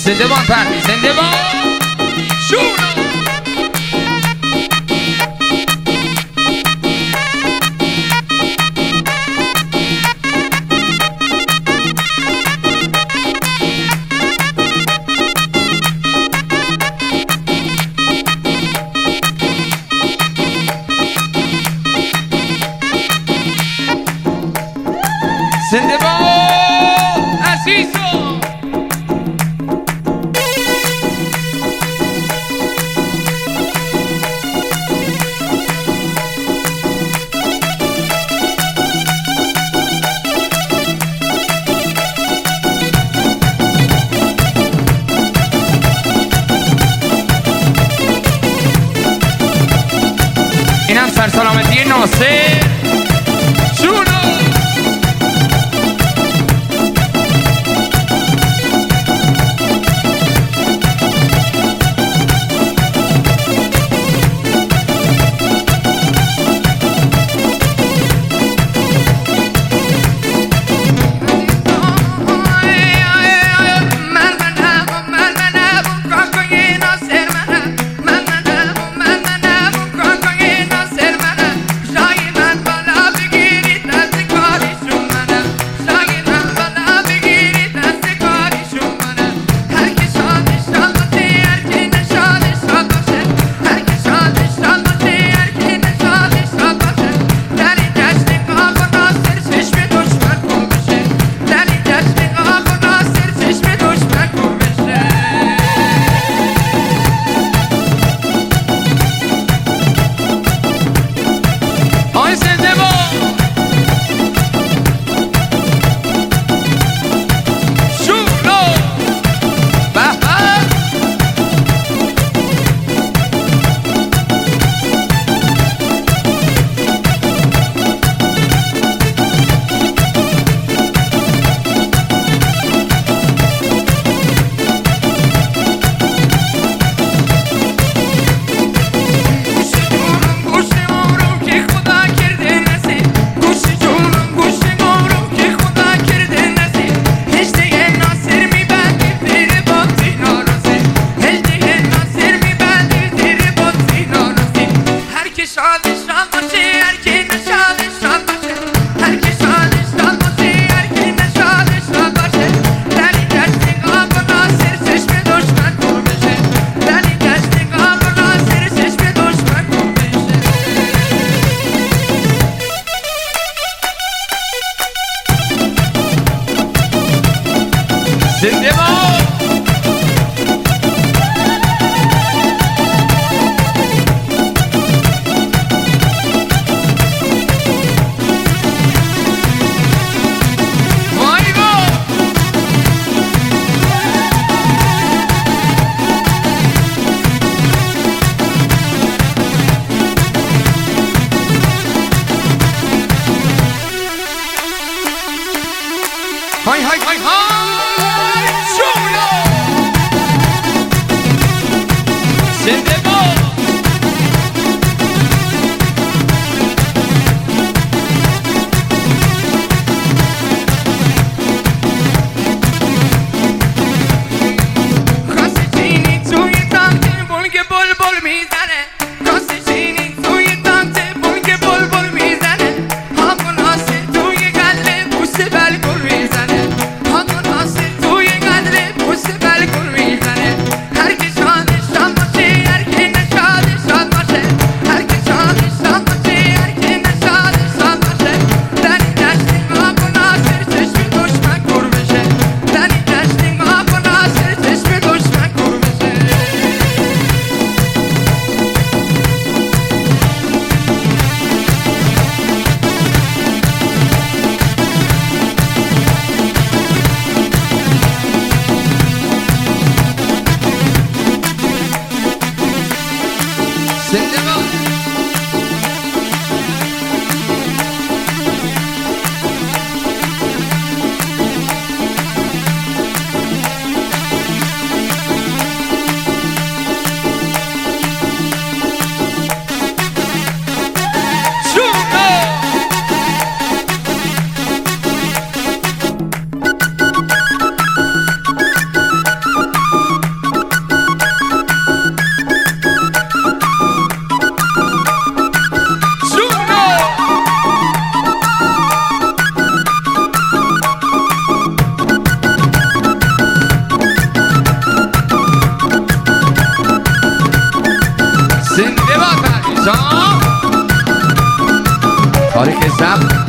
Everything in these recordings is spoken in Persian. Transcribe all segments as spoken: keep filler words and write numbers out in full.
زندبان پردی زندبان شونو زندبان عزیزو اینم سرسلامتی ناصر شونو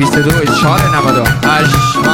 بیست و دو چهار نود و هشت.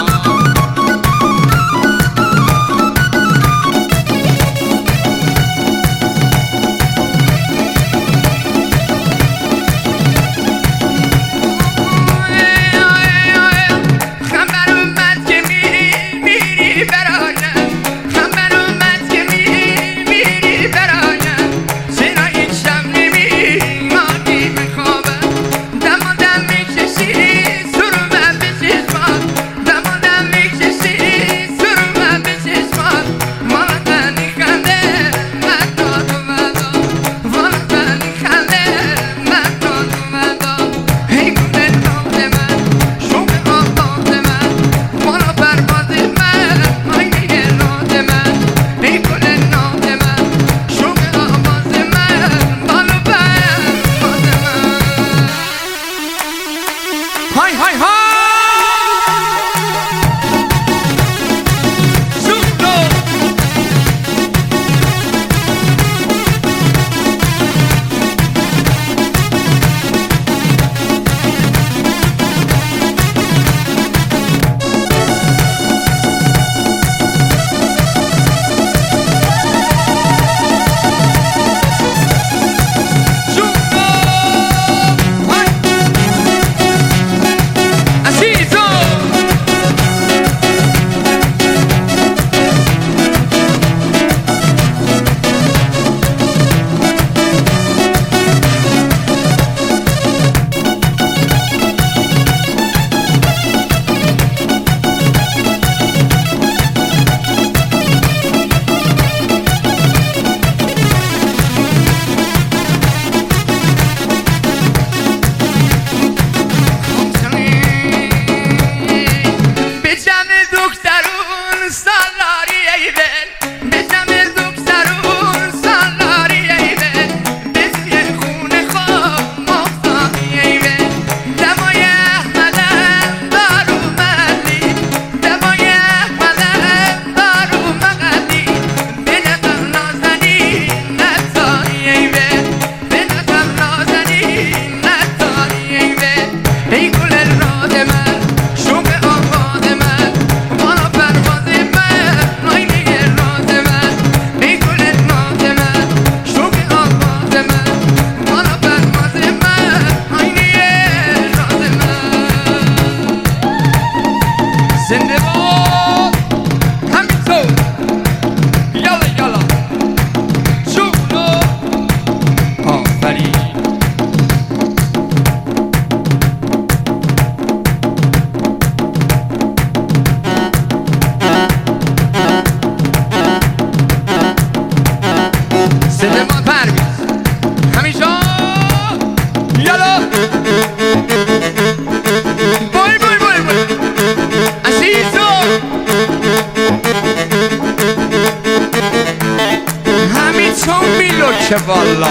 که والا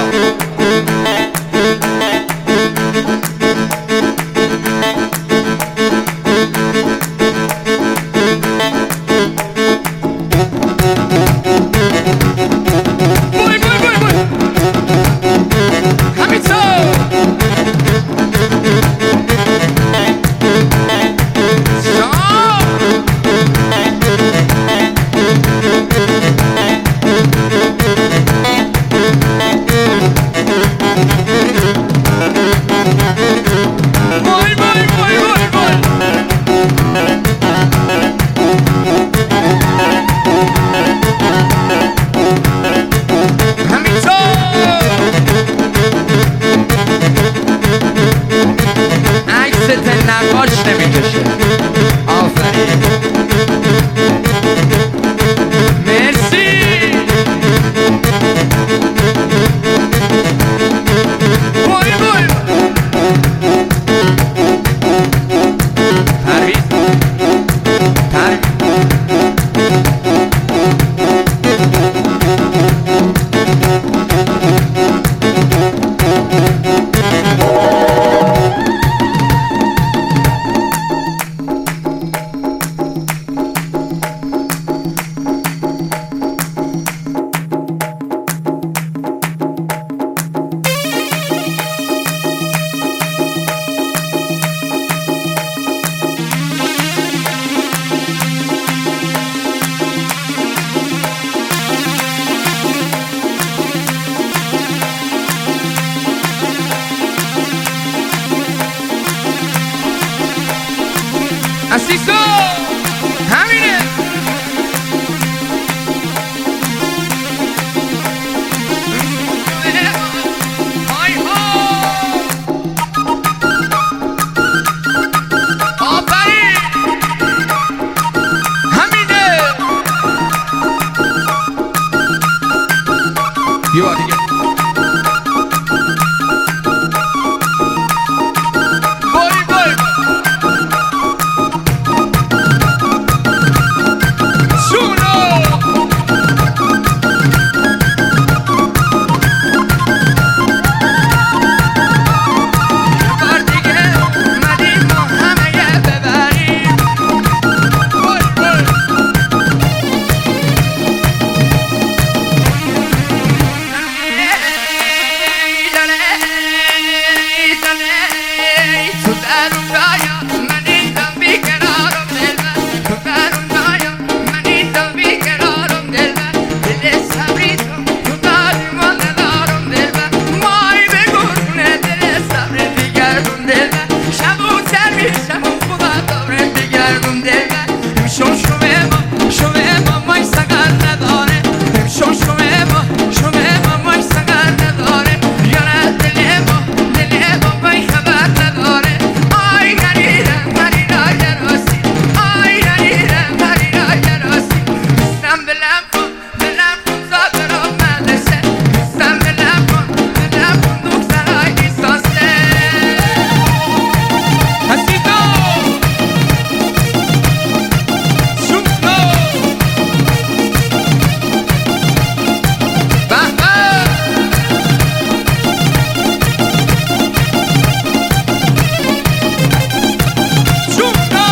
بوی بوی بوی بوی همینطور شام یه بار دیگه بای بای سونو بار دیگه اومدیم ما همه یه ببریم بای بای تو در اون رایا من ایدم بیقرارم دلبر تو در اون رایا من ایدم بیقرارم دلبر دل صبری تو تو داری ما ندارم دلبر مای بگونه دل صبری بگردم دلبر شبوتر میشم و خدا داره بگردم دلبر امشون شوه ما شوه ما مای سقر نداره امشون شوه ما شوه ما مای سقر نداره یاره دل ما دل ما مای خبر نداره آی نریره مریرا گراسی آی نریره مریرا گراسی بستم بلم کن بلم کن زادر و مدرسه بستم بلم کن بلم کن دخترای ایساسه حسیدو شونو به به شونو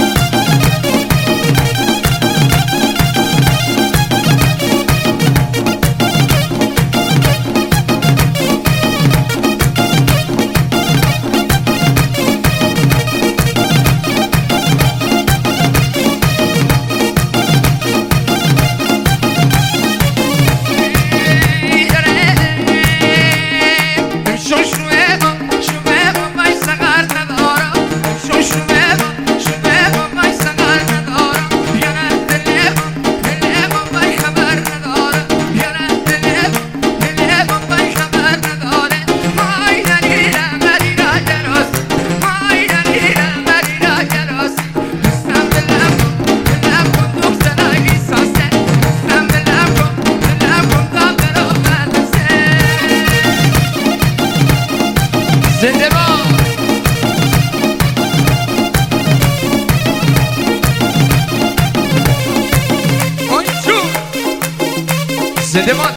امشون شوه ما شوه ما مای سقر ندارم امشون شوه ما شوه ما مای سقر ندارم یاره دل ما دل ما مای خبر نداره یاره دل ما دل ما مای خبر نداره مای نریره مریرا گراسی مای نریره مریرا گراسی بستم بلم کن بلم کن دخترای ایساسه بستم بلم کن بلم کن دادر و مدرسه زنده باد آی چون زنده باد